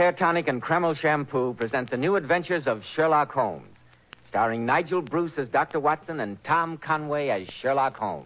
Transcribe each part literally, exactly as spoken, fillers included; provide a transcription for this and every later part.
Hair Tonic and Kreml Shampoo present the new adventures of Sherlock Holmes, starring Nigel Bruce as Doctor Watson and Tom Conway as Sherlock Holmes.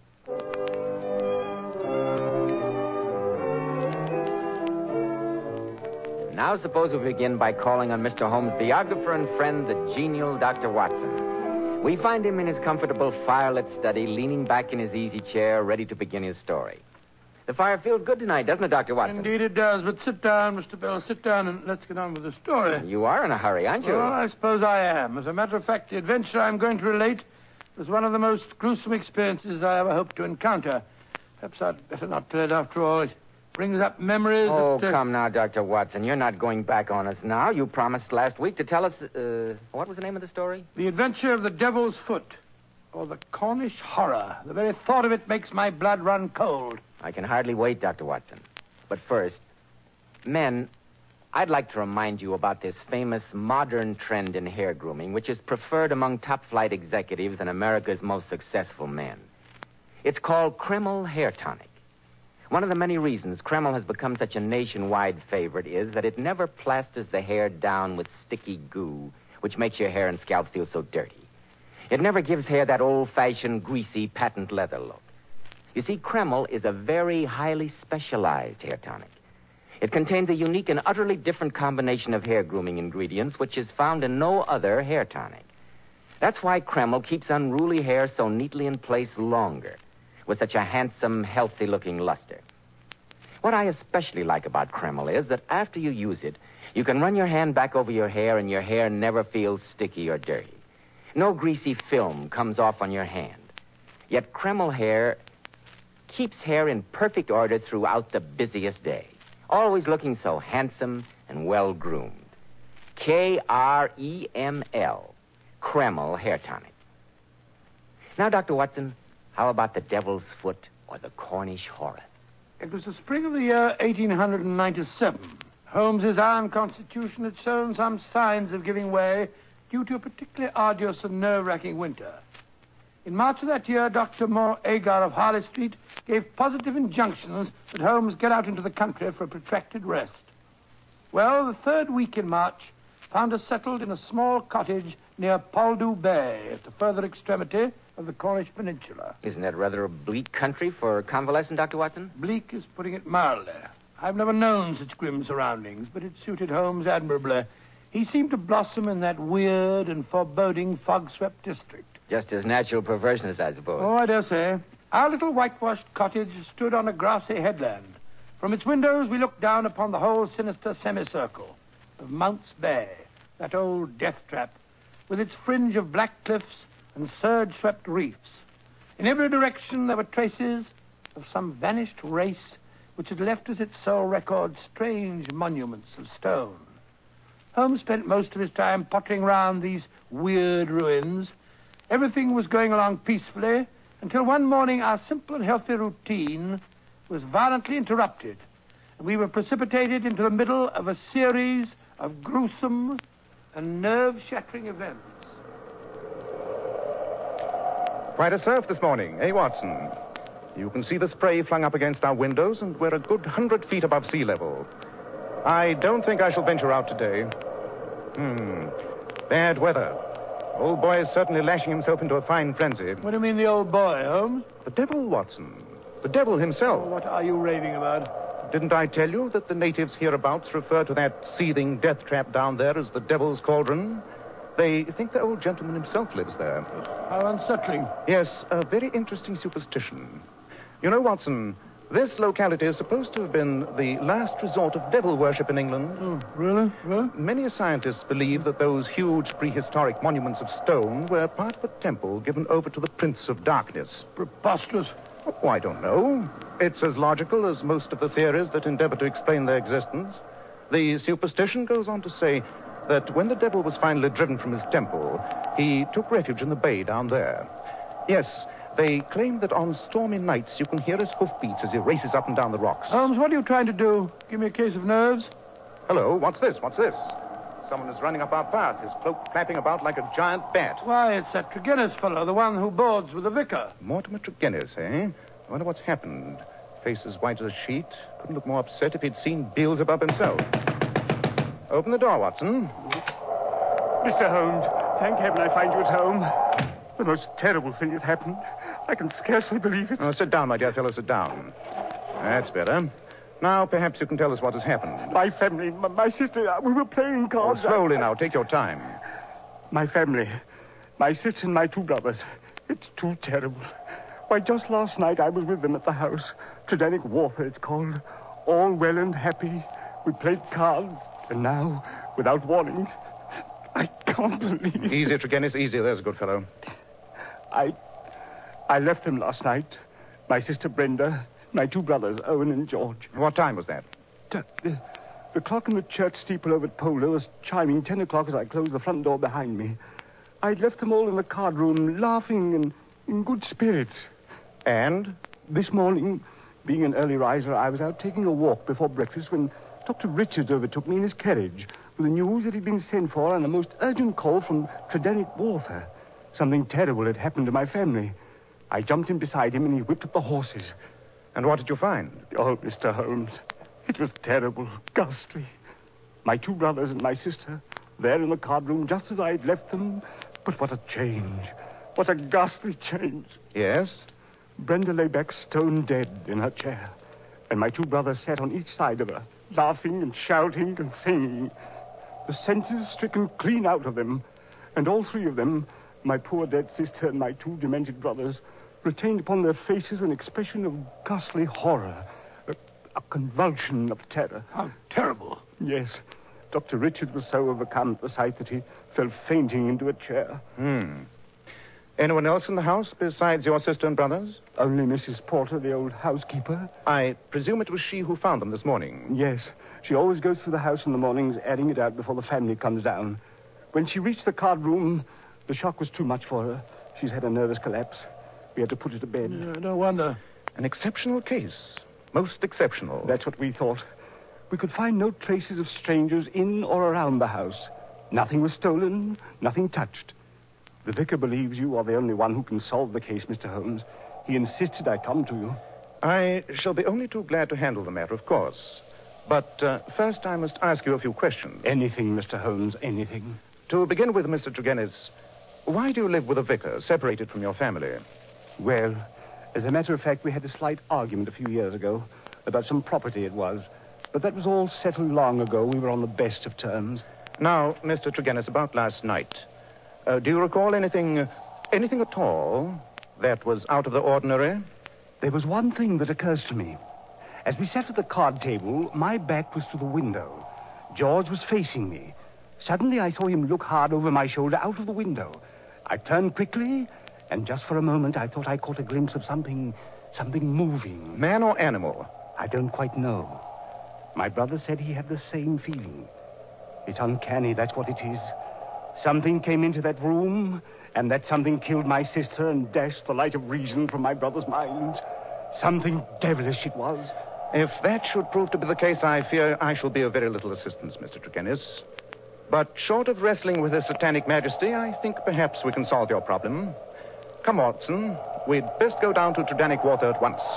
Now suppose we begin by calling on Mister Holmes' biographer and friend, the genial Doctor Watson. We find him in his comfortable firelit study, leaning back in his easy chair, ready to begin his story. The fire feels good tonight, doesn't it, Doctor Watson? Indeed it does, but sit down, Mister Bell, sit down and let's get on with the story. You are in a hurry, aren't you? Well, I suppose I am. As a matter of fact, the adventure I'm going to relate was one of the most gruesome experiences I ever hoped to encounter. Perhaps I'd better not tell it after all. It brings up memories Oh, that... Uh... come now, Doctor Watson. You're not going back on us now. You promised last week to tell us... Uh, what was the name of the story? The Adventure of the Devil's Foot, or the Cornish Horror. The very thought of it makes my blood run cold. I can hardly wait, Doctor Watson. But first, men, I'd like to remind you about this famous modern trend in hair grooming, which is preferred among top-flight executives and America's most successful men. It's called Kreml Hair Tonic. One of the many reasons Kreml has become such a nationwide favorite is that it never plasters the hair down with sticky goo, which makes your hair and scalp feel so dirty. It never gives hair that old-fashioned, greasy, patent leather look. You see, Kreml is a very highly specialized hair tonic. It contains a unique and utterly different combination of hair grooming ingredients, which is found in no other hair tonic. That's why Kreml keeps unruly hair so neatly in place longer, with such a handsome, healthy-looking luster. What I especially like about Kreml is that after you use it, you can run your hand back over your hair and your hair never feels sticky or dirty. No greasy film comes off on your hand. Yet Kreml hair keeps hair in perfect order throughout the busiest day, always looking so handsome and well-groomed. K R E M L, Kreml Hair Tonic. Now, Doctor Watson, how about the Devil's Foot or the Cornish Horror? It was the spring of the year eighteen ninety-seven. Holmes's iron constitution had shown some signs of giving way due to a particularly arduous and nerve-wracking winter. In March of that year, Doctor Moore Agar of Harley Street gave positive injunctions that Holmes get out into the country for a protracted rest. Well, the third week in March found us settled in a small cottage near Poldhu Bay at the further extremity of the Cornish Peninsula. Isn't that rather a bleak country for convalescent, Doctor Watson? Bleak is putting it mildly. I've never known such grim surroundings, but it suited Holmes admirably. He seemed to blossom in that weird and foreboding fog-swept district. Just his natural perverseness, I suppose. Oh, I dare say. Our little whitewashed cottage stood on a grassy headland. From its windows, we looked down upon the whole sinister semicircle of Mounts Bay, that old death trap, with its fringe of black cliffs and surge-swept reefs. In every direction, there were traces of some vanished race which had left as its sole record strange monuments of stone. Holmes spent most of his time pottering round these weird ruins. Everything was going along peacefully until one morning our simple and healthy routine was violently interrupted, and we were precipitated into the middle of a series of gruesome and nerve-shattering events. Quite a surf this morning, eh, Watson? You can see the spray flung up against our windows, and we're a good hundred feet above sea level. I don't think I shall venture out today. Hmm. Bad weather. Old boy is certainly lashing himself into a fine frenzy. What do you mean, the old boy, Holmes? The devil, Watson. The devil himself. Oh, what are you raving about? Didn't I tell you that the natives hereabouts refer to that seething death trap down there as the Devil's Cauldron? They think the old gentleman himself lives there. How unsettling. Yes, a very interesting superstition. You know, Watson, this locality is supposed to have been the last resort of devil worship in England. Oh, really? Well? Many scientists believe that those huge prehistoric monuments of stone were part of a temple given over to the Prince of Darkness. Preposterous. Oh, I don't know. It's as logical as most of the theories that endeavor to explain their existence. The superstition goes on to say that when the devil was finally driven from his temple, he took refuge in the bay down there. Yes, they claim that on stormy nights you can hear his hoofbeats as he races up and down the rocks. Holmes, what are you trying to do? Give me a case of nerves? Hello, what's this? What's this? Someone is running up our path, his cloak flapping about like a giant bat. Why, it's that Tregennis fellow, the one who boards with the vicar. Mortimer Tregennis, eh? I wonder what's happened. Face as white as a sheet. Couldn't look more upset if he'd seen Beelzebub himself. Open the door, Watson. Mister Holmes, thank heaven I find you at home. The most terrible thing has happened. I can scarcely believe it. Oh, sit down, my dear fellow, sit down. That's better. Now, perhaps you can tell us what has happened. My family, my, my sister, we were playing cards. Oh, slowly now, take your time. My family, my sister and my two brothers. It's too terrible. Why, just last night I was with them at the house. Tridanic warfare, it's called. All well and happy. We played cards, and now, without warning, I can't believe... Easy, Tregennis, easy. There's a good fellow. I... I left them last night. My sister Brenda, my two brothers, Owen and George. What time was that? The, the, the clock in the church steeple over at Polar was chiming ten o'clock as I closed the front door behind me. I'd left them all in the card room, laughing and in good spirits. And? This morning, being an early riser, I was out taking a walk before breakfast when Doctor Richards overtook me in his carriage with the news that he'd been sent for on a most urgent call from Tridanic warfare. Something terrible had happened to my family. I jumped in beside him and he whipped up the horses. And what did you find? Oh, Mister Holmes, it was terrible, ghastly. My two brothers and my sister, there in the card room just as I'd left them. But what a change. What a ghastly change. Yes? Brenda lay back stone dead in her chair. And my two brothers sat on each side of her, laughing and shouting and singing. The senses stricken clean out of them. And all three of them, my poor dead sister and my two demented brothers, retained upon their faces an expression of ghastly horror, a, a convulsion of terror. How terrible. Yes. Doctor Richard was so overcome at the sight that he fell fainting into a chair. Hmm. Anyone else in the house besides your sister and brothers? Only Missus Porter, the old housekeeper. I presume it was she who found them this morning. Yes. She always goes through the house in the mornings, adding it out before the family comes down. When she reached the card room, the shock was too much for her. She's had a nervous collapse. We had to put her to bed. Yeah, no wonder. An exceptional case. Most exceptional. That's what we thought. We could find no traces of strangers in or around the house. Nothing was stolen, nothing touched. The vicar believes you are the only one who can solve the case, Mister Holmes. He insisted I come to you. I shall be only too glad to handle the matter, of course. But uh, first I must ask you a few questions. Anything, Mister Holmes, anything. To begin with, Mister Tregennis, why do you live with a vicar, separated from your family? Well, as a matter of fact, we had a slight argument a few years ago about some property it was. But that was all settled long ago. We were on the best of terms. Now, Mister Tregennis, about last night. Uh, do you recall anything, anything at all that was out of the ordinary? There was one thing that occurs to me. As we sat at the card table, my back was to the window. George was facing me. Suddenly, I saw him look hard over my shoulder out of the window. I turned quickly, and just for a moment, I thought I caught a glimpse of something, something moving. Man or animal? I don't quite know. My brother said he had the same feeling. It's uncanny, that's what it is. Something came into that room, and that something killed my sister and dashed the light of reason from my brother's mind. Something devilish it was. If that should prove to be the case, I fear I shall be of very little assistance, Mister Tregennis. But short of wrestling with his satanic majesty, I think perhaps we can solve your problem. Come, Watson. We'd best go down to Tridanic Water at once.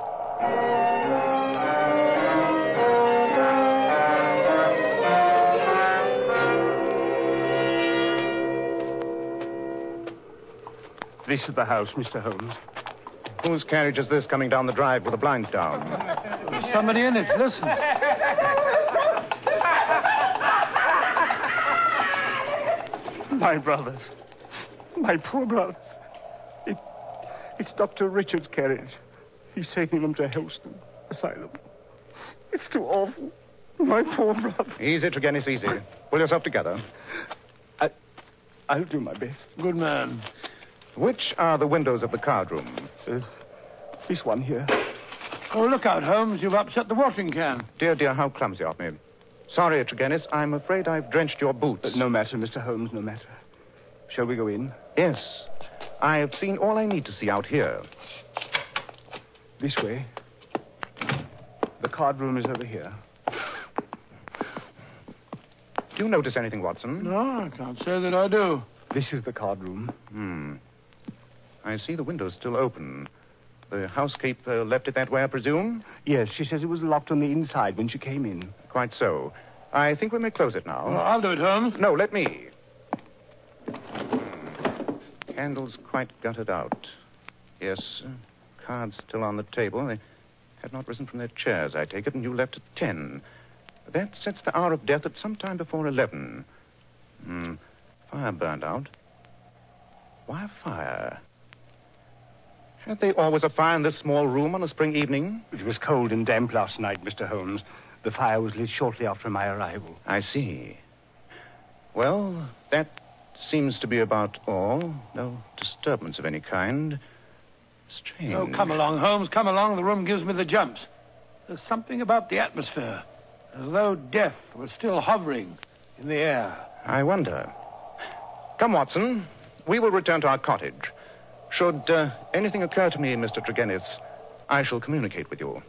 This is the house, Mister Holmes. Whose carriage is this coming down the drive with the blinds down? There's somebody in it. Listen. My brothers. My poor brothers. It, it's Doctor Richard's carriage. He's taking them to Helston Asylum. It's too awful. My poor brother. Easy, Tregennis, easy. Pull yourself together. I, I'll do my best. Good man. Which are the windows of the card room? Uh, this one here. Oh, look out, Holmes. You've upset the watering can. Dear, dear, how clumsy of me. Sorry, Tregennis. I'm afraid I've drenched your boots. Uh, no matter, Mister Holmes, no matter. Shall we go in? Yes. I have seen all I need to see out here. This way. The card room is over here. Do you notice anything, Watson? No, I can't say that I do. This is the card room. Hmm. I see the window's still open. The housekeeper left it that way, I presume? Yes, she says it was locked on the inside when she came in. Quite so. I think we may close it now. Well, I'll do it, Holmes. No, let me. Candles quite gutted out. Yes, uh, cards still on the table. They had not risen from their chairs, I take it, and you left at ten. That sets the hour of death at some time before eleven. Hmm. Fire burned out. Why a fire? Had they always a fire in this small room on a spring evening? It was cold and damp last night, Mister Holmes. The fire was lit shortly after my arrival. I see. Well, that seems to be about all. No disturbance of any kind. Strange. Oh, come along, Holmes, come along. The room gives me the jumps. There's something about the atmosphere, as though death was still hovering in the air. I wonder. Come, Watson. We will return to our cottage. Should uh, anything occur to me, Mister Tregennis, I shall communicate with you.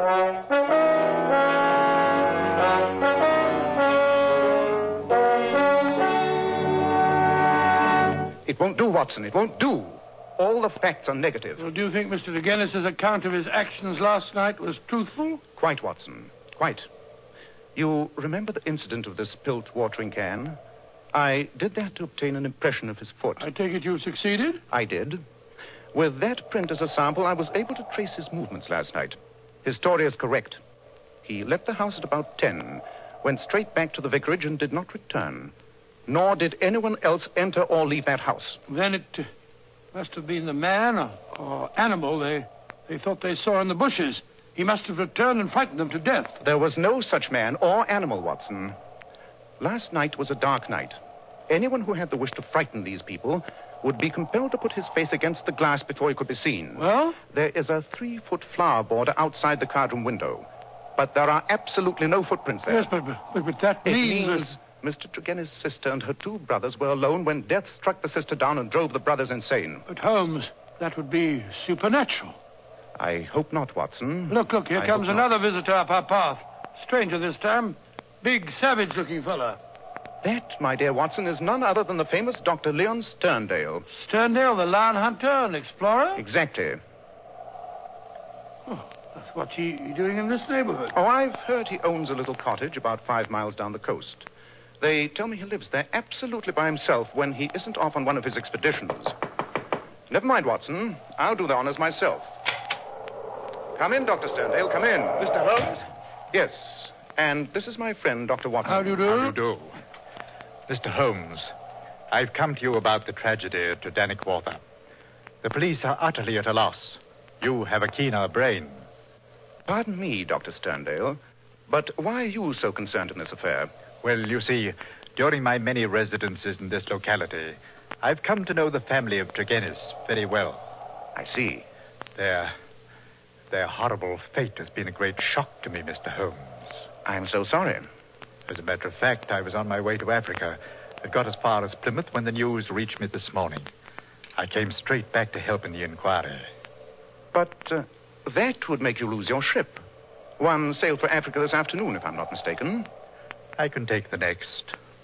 It won't do, Watson. It won't do. All the facts are negative. Well, do you think Mister Tregennis' account of his actions last night was truthful? Quite, Watson. Quite. You remember the incident of the spilt watering can? I did that to obtain an impression of his foot. I take it you succeeded? I did. With that print as a sample, I was able to trace his movements last night. His story is correct. He left the house at about ten, went straight back to the vicarage and did not return. Nor did anyone else enter or leave that house. Then it uh, must have been the man or, or animal they, they thought they saw in the bushes. He must have returned and frightened them to death. There was no such man or animal, Watson. Last night was a dark night. Anyone who had the wish to frighten these people would be compelled to put his face against the glass before he could be seen. Well? There is a three-foot flower border outside the cardroom window. But there are absolutely no footprints there. Yes, but, but, but that It means... means Mister Tregennis' sister and her two brothers were alone when death struck the sister down and drove the brothers insane. But, Holmes, that would be supernatural. I hope not, Watson. Look, look, here I comes hope not. another visitor up our path. Stranger this time. Big, savage-looking fella. That, my dear Watson, is none other than the famous Doctor Leon Sterndale. Sterndale, the lion hunter and explorer? Exactly. Oh, that's what's he doing in this neighborhood? Oh, I've heard he owns a little cottage about five miles down the coast. They tell me he lives there absolutely by himself when he isn't off on one of his expeditions. Never mind, Watson. I'll do the honors myself. Come in, Doctor Sterndale, come in. Mister Holmes? Yes, and this is my friend, Doctor Watson. How do you do? How do you do? Mister Holmes, I've come to you about the tragedy at Dannyquarter. The police are utterly at a loss. You have a keener brain. Pardon me, Doctor Sterndale, but why are you so concerned in this affair? Well, you see, during my many residences in this locality, I've come to know the family of Tregennis very well. I see. Their, their horrible fate has been a great shock to me, Mister Holmes. I'm so sorry. As a matter of fact, I was on my way to Africa. I got as far as Plymouth when the news reached me this morning. I came straight back to help in the inquiry. But uh, that would make you lose your ship. One sailed for Africa this afternoon, if I'm not mistaken. I can take the next.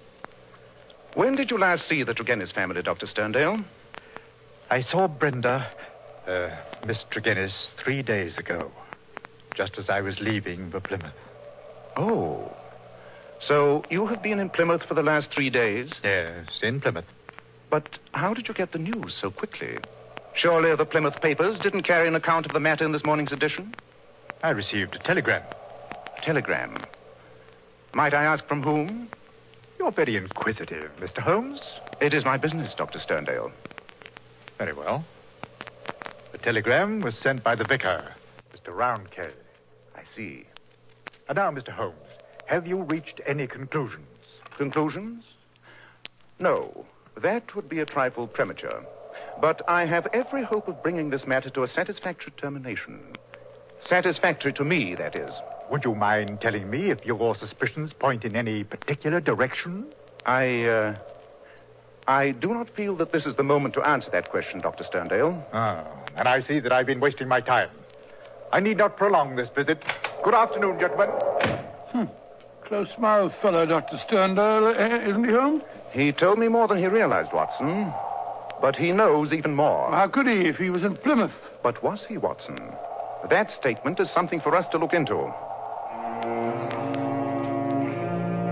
When did you last see the Tregennis family, Doctor Sterndale? I saw Brenda, uh, Miss Tregennis, three days ago, just as I was leaving for Plymouth. Oh. So you have been in Plymouth for the last three days? Yes, in Plymouth. But how did you get the news so quickly? Surely the Plymouth papers didn't carry an account of the matter in this morning's edition? I received a telegram. A telegram? Might I ask from whom? You're very inquisitive, Mister Holmes. It is my business, Doctor Sterndale. Very well. The telegram was sent by the vicar, Mister Roundcay. I see. And now, Mister Holmes, have you reached any conclusions? Conclusions? No. That would be a trifle premature. But I have every hope of bringing this matter to a satisfactory termination. Satisfactory to me, that is. Would you mind telling me if your suspicions point in any particular direction? I, uh... I do not feel that this is the moment to answer that question, Doctor Sterndale. Ah, and I see that I've been wasting my time. I need not prolong this visit. Good afternoon, gentlemen. Hmm. Close-mouthed fellow, Doctor Sterndale, eh, isn't he, Holmes? He told me more than he realized, Watson. But he knows even more. How could he if he was in Plymouth? But was he, Watson? That statement is something for us to look into.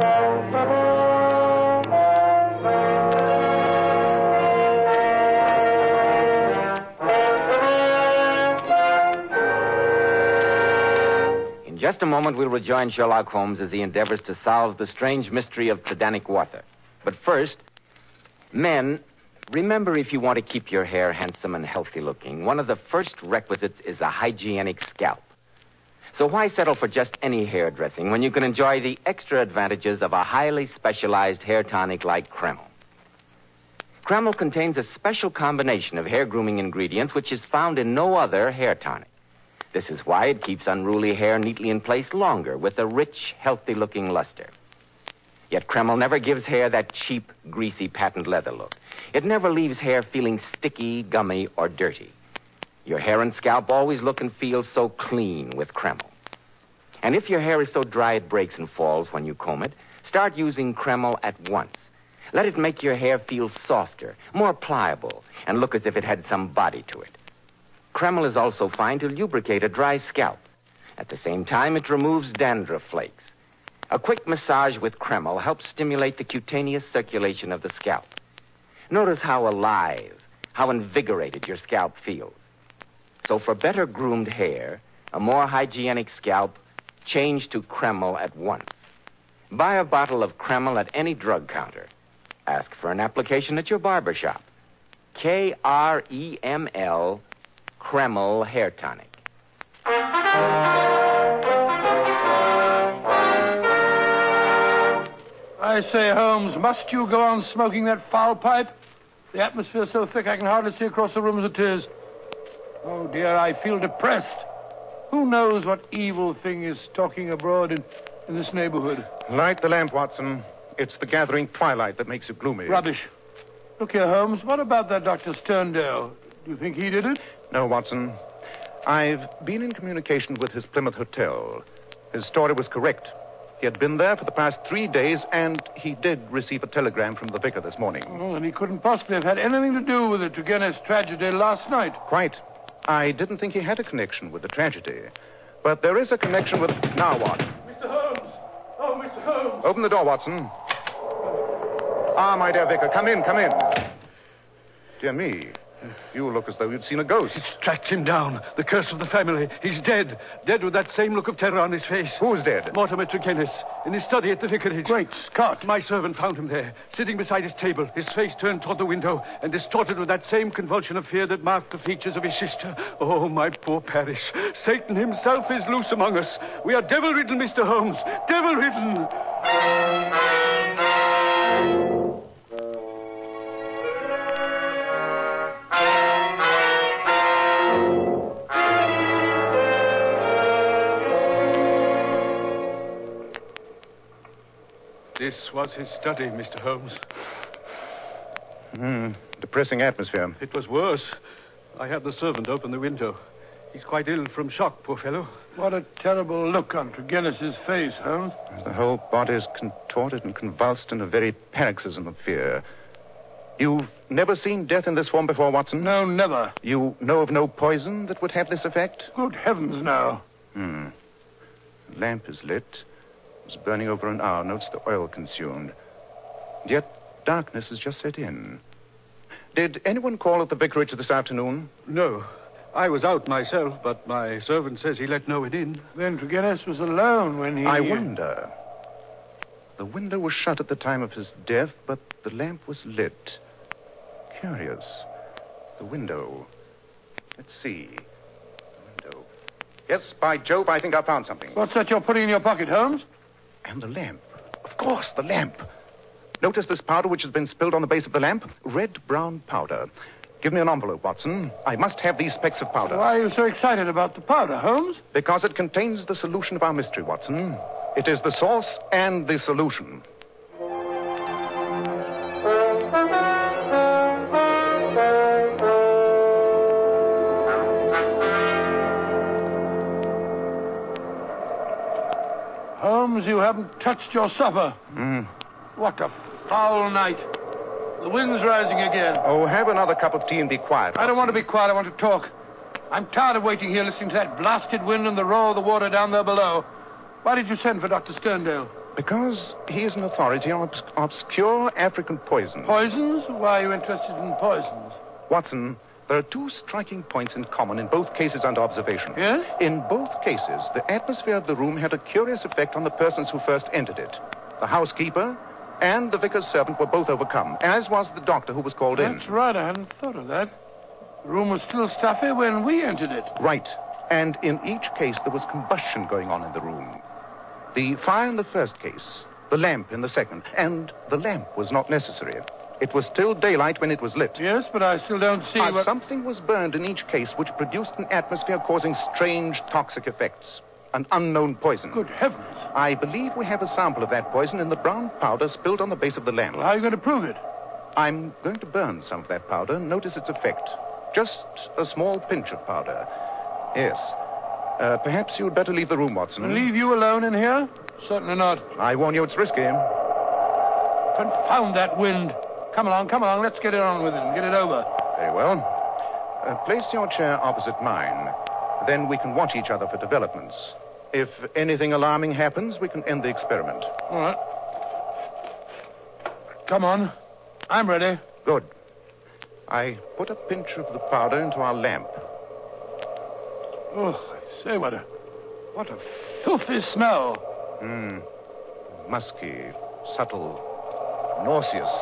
In just a moment, we'll rejoin Sherlock Holmes as he endeavors to solve the strange mystery of Tredanic Water. But first, men, remember, if you want to keep your hair handsome and healthy looking, one of the first requisites is a hygienic scalp. So why settle for just any hairdressing when you can enjoy the extra advantages of a highly specialized hair tonic like Kreml? Kreml contains a special combination of hair grooming ingredients which is found in no other hair tonic. This is why it keeps unruly hair neatly in place longer with a rich, healthy-looking luster. Yet Kreml never gives hair that cheap, greasy patent leather look. It never leaves hair feeling sticky, gummy, or dirty. Your hair and scalp always look and feel so clean with Kreml. And if your hair is so dry it breaks and falls when you comb it, start using Kreml at once. Let it make your hair feel softer, more pliable, and look as if it had some body to it. Kreml is also fine to lubricate a dry scalp. At the same time, it removes dandruff flakes. A quick massage with Kreml helps stimulate the cutaneous circulation of the scalp. Notice how alive, how invigorated your scalp feels. So for better groomed hair, a more hygienic scalp, change to Kreml at once. Buy a bottle of Kreml at any drug counter. Ask for an application at your barber shop. K R E M L, Kreml Hair Tonic. I say, Holmes, must you go on smoking that foul pipe? The atmosphere's so thick I can hardly see across the room as it is. Oh, dear, I feel depressed. Who knows what evil thing is stalking abroad in, in this neighborhood? Light the lamp, Watson. It's the gathering twilight that makes you gloomy. Rubbish. Look here, Holmes, what about that Doctor Sterndale? Do you think he did it? No, Watson. I've been in communication with his Plymouth hotel. His story was correct. He had been there for the past three days, and he did receive a telegram from the vicar this morning. Oh, and he couldn't possibly have had anything to do with the Turgenev tragedy last night. Quite. I didn't think he had a connection with the tragedy. But there is a connection with... Now what? Mister Holmes! Oh, Mister Holmes! Open the door, Watson. Ah, my dear vicar, come in, come in. Dear me, you look as though you'd seen a ghost. It's tracked him down. The curse of the family. He's dead. Dead with that same look of terror on his face. Who's dead? Mortimer Turgenev, in his study at the vicarage. Great Scott. My servant found him there, sitting beside his table, his face turned toward the window, and distorted with that same convulsion of fear that marked the features of his sister. Oh, my poor parish. Satan himself is loose among us. We are devil-ridden, Mister Holmes. Devil-ridden. This was his study, Mister Holmes. Hmm. Depressing atmosphere. It was worse. I had the servant open the window. He's quite ill from shock, poor fellow. What a terrible look on Turgenev's face, Holmes. The whole body is contorted and convulsed in a very paroxysm of fear. You've never seen death in this form before, Watson? No, never. You know of no poison that would have this effect? Good heavens, no. Hmm. The lamp is lit. It was burning over an hour. Notes the oil consumed. Yet darkness has just set in. Did anyone call at the vicarage this afternoon? No. I was out myself, but my servant says he let no one in. Then Turgenev was alone when he... I wonder. The window was shut at the time of his death, but the lamp was lit. Curious. The window. Let's see. The window. Yes, by Jove, I think I found something. What's that you're putting in your pocket, Holmes? And the lamp. Of course, the lamp. Notice this powder which has been spilled on the base of the lamp? Red-brown powder. Give me an envelope, Watson. I must have these specks of powder. Why are you so excited about the powder, Holmes? Because it contains the solution of our mystery, Watson. It is the source and the solution. Holmes, you haven't touched your supper. Mm. What a foul night. The wind's rising again. Oh, have another cup of tea and be quiet, Watson. I don't want to be quiet. I want to talk. I'm tired of waiting here listening to that blasted wind and the roar of the water down there below. Why did you send for Doctor Sterndale? Because he is an authority on obs- obscure African poisons. Poisons? Why are you interested in poisons? Watson, there are two striking points in common in both cases under observation. Yes? In both cases, the atmosphere of the room had a curious effect on the persons who first entered it. The housekeeper and the vicar's servant were both overcome, as was the doctor who was called in. That's right. I hadn't thought of that. The room was still stuffy when we entered it. Right. And in each case, there was combustion going on in the room. The fire in the first case, the lamp in the second, and the lamp was not necessary. It was still daylight when it was lit. Yes, but I still don't see Uh, what... Something was burned in each case which produced an atmosphere causing strange toxic effects. An unknown poison. Good heavens. I believe we have a sample of that poison in the brown powder spilled on the base of the lamp. Well, how are you going to prove it? I'm going to burn some of that powder and notice its effect. Just a small pinch of powder. Yes. Uh, perhaps you'd better leave the room, Watson. And leave you alone in here? Certainly not. I warn you, it's risky. Confound that wind. Come along, come along. Let's get it on with it and get it over. Very well. Uh, place your chair opposite mine. Then we can watch each other for developments. If anything alarming happens, we can end the experiment. All right. Come on. I'm ready. Good. I put a pinch of the powder into our lamp. Oh, I say, what a... What a filthy smell. Hmm. Musky, subtle, nauseous.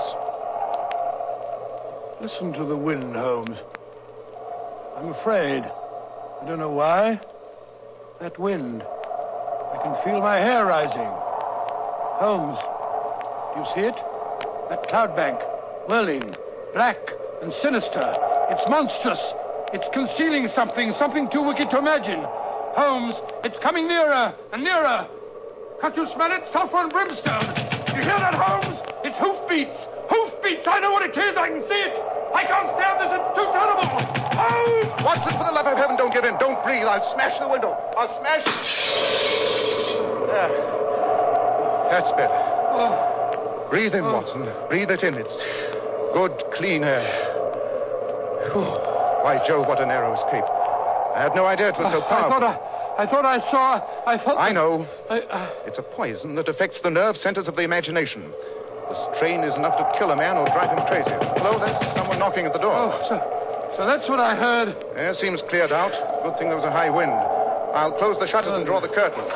Listen to the wind, Holmes. I'm afraid. I don't know why. That wind. I can feel my hair rising. Holmes, do you see it? That cloud bank, whirling, black and sinister. It's monstrous. It's concealing something, something too wicked to imagine. Holmes, it's coming nearer and nearer. Can't you smell it? Sulfur and brimstone. You hear that, Holmes? It's hoofbeats. Hoofbeats. I know what it is. I can see it. I can't stand this. It's too terrible. Holmes! Watson, for the love of heaven, don't get in. Don't breathe. I'll smash the window. I'll smash... There. That's better. Oh. Breathe in, Oh. Watson. Breathe it in. It's good, clean air. Whew. By Jove, what a narrow escape. I had no idea it was so I powerful. thought I, I thought I saw... I thought... I know. I, uh... It's a poison that affects the nerve centers of the imagination. The strain is enough to kill a man or drive him crazy. Hello, there's someone knocking at the door. Oh, so, so that's what I heard. Air seems cleared out. Good thing there was a high wind. I'll close the shutters and draw the curtains.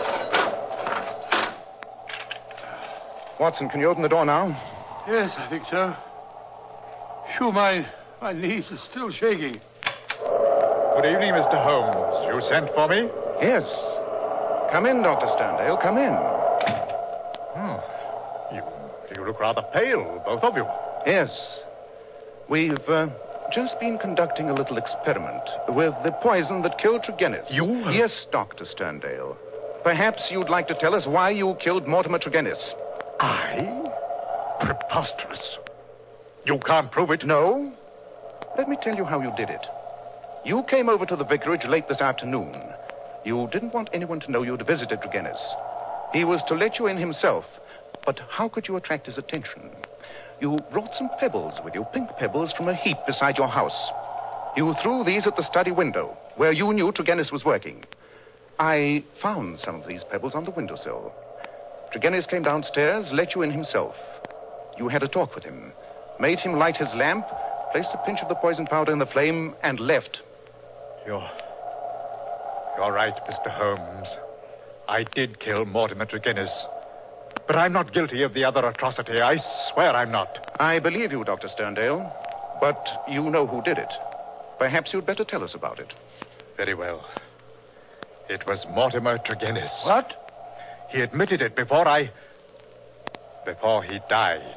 Watson, can you open the door now? Yes, I think so. Phew, my, my knees are still shaking. Good evening, Mister Holmes. You sent for me? Yes. Come in, Doctor Sterndale. Come in. Hmm. You, you look rather pale, both of you. Yes. We've uh, just been conducting a little experiment with the poison that killed Tregennis. You? Yes, Doctor Sterndale. Perhaps you'd like to tell us why you killed Mortimer Tregennis. I? Preposterous. You can't prove it. No. Let me tell you how you did it. You came over to the vicarage late this afternoon. You didn't want anyone to know you'd visited Tregennis. He was to let you in himself. But how could you attract his attention? You brought some pebbles with you, pink pebbles from a heap beside your house. You threw these at the study window, where you knew Tregennis was working. I found some of these pebbles on the windowsill. Tregennis came downstairs, let you in himself. You had a talk with him, made him light his lamp, placed a pinch of the poison powder in the flame, and left. You're... You're right, Mister Holmes. I did kill Mortimer Tregennis. But I'm not guilty of the other atrocity. I swear I'm not. I believe you, Doctor Sterndale. But you know who did it. Perhaps you'd better tell us about it. Very well. It was Mortimer Tregennis. What? He admitted it before I... Before he died.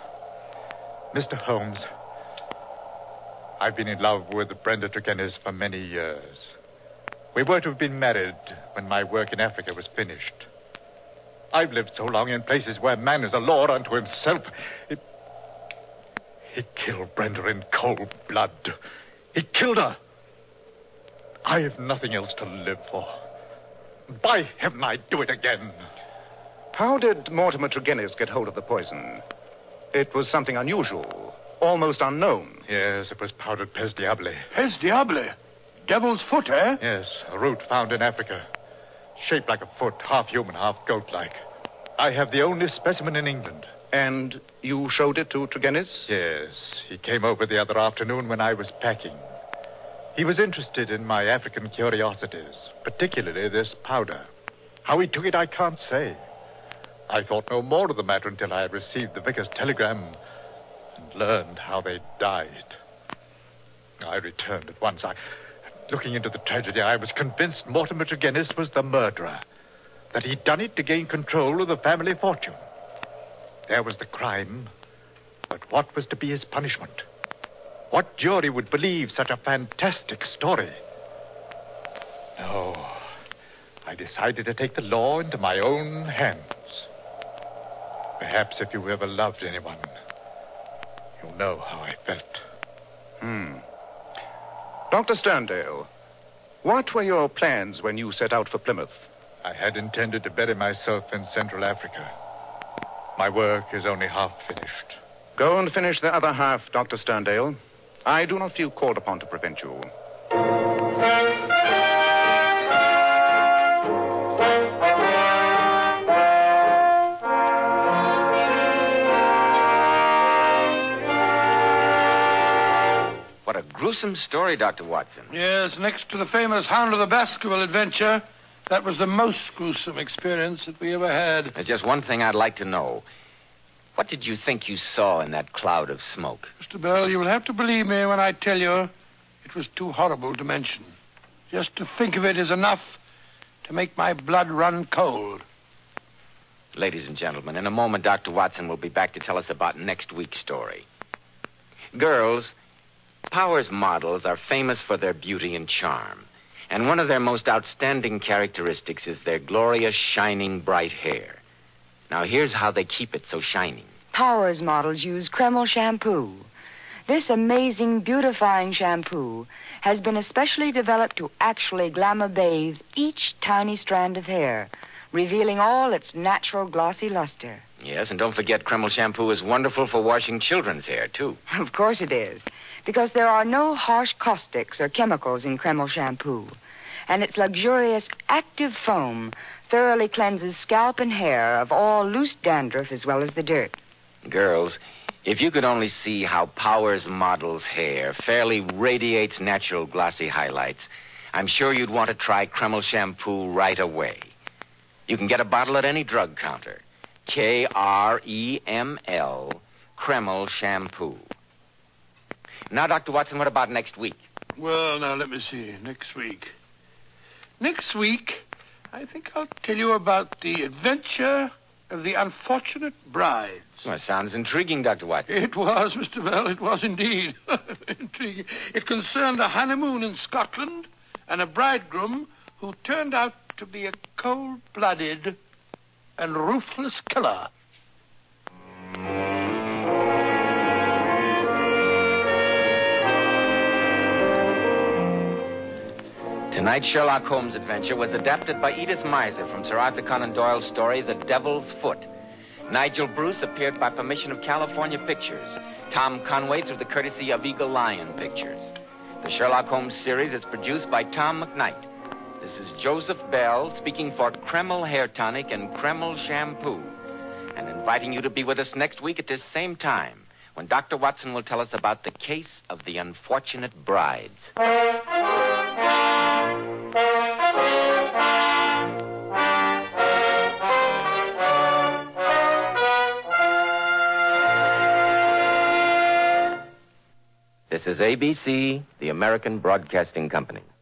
Mister Holmes, I've been in love with Brenda Tregennis for many years. We were to have been married when my work in Africa was finished. I've lived so long in places where man is a law unto himself. It... He killed Brenda in cold blood. He killed her. I have nothing else to live for. By heaven, I'd do it again. How did Mortimer Tregennis get hold of the poison? It was something unusual, almost unknown. Yes, it was powdered Pes Diable. Pes Diable. Devil's foot, eh? Yes, a root found in Africa. Shaped like a foot, half human, half goat-like. I have the only specimen in England. And you showed it to Tregennis? Yes. He came over the other afternoon when I was packing. He was interested in my African curiosities, particularly this powder. How he took it, I can't say. I thought no more of the matter until I had received the vicar's telegram and learned how they died. I returned at once. I, looking into the tragedy, I was convinced Mortimer Tregennis was the murderer, that he'd done it to gain control of the family fortune. There was the crime, but what was to be his punishment? What jury would believe such a fantastic story? No, I decided to take the law into my own hands. Perhaps if you ever loved anyone, you'll know how I felt. Hmm. Doctor Sterndale, what were your plans when you set out for Plymouth? I had intended to bury myself in Central Africa. My work is only half finished. Go and finish the other half, Doctor Sterndale. I do not feel called upon to prevent you. What a gruesome story, Doctor Watson. Yes, next to the famous Hound of the Baskerville adventure, that was the most gruesome experience that we ever had. There's just one thing I'd like to know. What did you think you saw in that cloud of smoke? Mister Bell, you will have to believe me when I tell you it was too horrible to mention. Just to think of it is enough to make my blood run cold. Ladies and gentlemen, in a moment, Doctor Watson will be back to tell us about next week's story. Girls, Powers models are famous for their beauty and charm. And one of their most outstanding characteristics is their glorious, shining, bright hair. Now, here's how they keep it so shining. Powers models use Kreml shampoo. This amazing, beautifying shampoo has been especially developed to actually glamour bathe each tiny strand of hair, revealing all its natural glossy luster. Yes, and don't forget Kreml shampoo is wonderful for washing children's hair, too. Of course it is, because there are no harsh caustics or chemicals in Kreml shampoo. And its luxurious active foam thoroughly cleanses scalp and hair of all loose dandruff as well as the dirt. Girls, if you could only see how Powers model's hair fairly radiates natural glossy highlights, I'm sure you'd want to try Kreml shampoo right away. You can get a bottle at any drug counter. K R E M L, Kreml shampoo. Now, Doctor Watson, what about next week? Well, now, let me see. Next week. Next week, I think I'll tell you about the adventure of the unfortunate brides. Well, sounds intriguing, Doctor Watson. It was, Mister Bell. It was indeed. Intriguing. It concerned a honeymoon in Scotland and a bridegroom who turned out to be a cold-blooded and ruthless killer. Tonight's Sherlock Holmes adventure was adapted by Edith Miser from Sir Arthur Conan Doyle's story, The Devil's Foot. Nigel Bruce appeared by permission of California Pictures. Tom Conway through the courtesy of Eagle Lion Pictures. The Sherlock Holmes series is produced by Tom McKnight. This is Joseph Bell speaking for Kreml Hair Tonic and Kreml Shampoo, and inviting you to be with us next week at this same time, when Doctor Watson will tell us about the case of the unfortunate brides. This is A B C, the American Broadcasting Company.